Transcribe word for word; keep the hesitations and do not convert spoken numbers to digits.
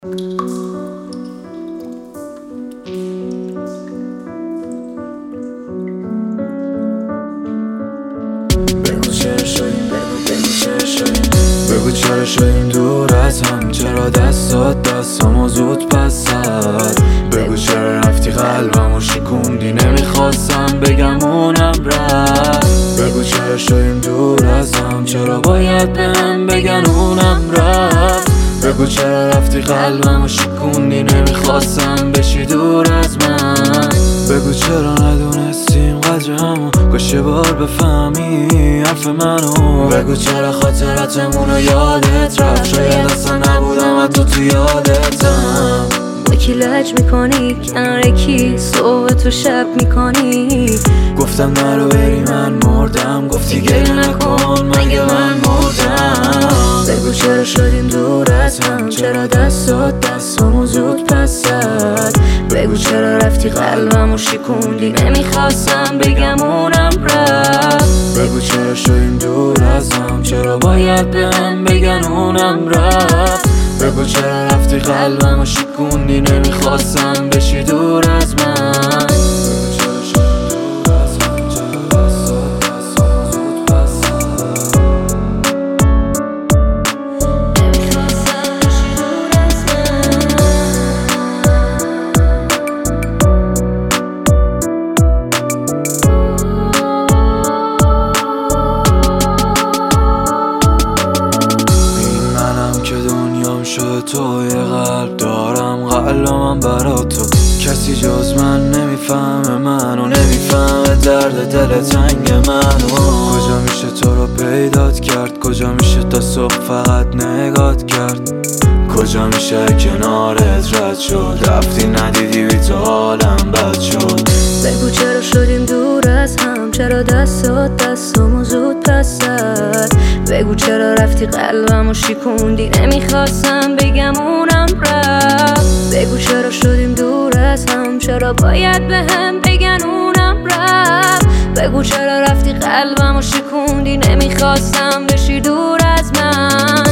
بگو چرا شدیم بگو بگو چرا شدیم بگو چرا شدیم دور از هم، چرا دستات دستامو زود پس زد. بگو چرا رفتی قلبمو شکوندی، نمیخواستم بگم اونم رفت. بگو چرا شدیم دور از هم، چرا باید بهم بگن اونم رفت. بگو چرا رفتی قلبمو شکوندی، نمیخواستم بشی دور از من. بگو چرا ندونستیم قدرمو، کاش یه بار بفهمی حرف منو. بگو چرا خاطراتمونو یادت رفت، شاید اصلا نبودم حتی تو یادتم. با کی لج میکنی، کنار کی صبح تو شب میکنی. گفتم نرو بری من مردم، گفتی گل نکن مگه من مردم. بگو چرا شدیم دور از هم، چرا دستات دستامو زود پس زد. بگو چرا رفتی قلبمو شکوندی، نمیخواستم بگم اونم رفت. بگو چرا شدیم دور از هم، چرا باید بهم بگن اونم رفت. بگو چرا رفتی قلبمو شکوندی، نمیخواستم بشی دور از من. شده تو یه قلب دارم، قلبم برا تو. کسی جز من نمیفهمه منو، نمیفهمه درد دل تنگ منو. کجا میشه تو رو پیدات کرد، کجا میشه تا صبح فقط نگات کرد. کجا میشه کنارت رد شد، رفتی ندیدی بی تو حالم بد شد. بگو چرا شدیم دور از هم، چرا دستات دستامو زود پس زد. بگو چرا رفتی قلبمو شکوندی، نمیخواستم بگم اونم رفت. بگو چرا شدیم دور از هم، چرا باید بهم بگن اونم رفت. بگو چرا رفتی قلبمو شکوندی، نمیخواستم بشی دور از من.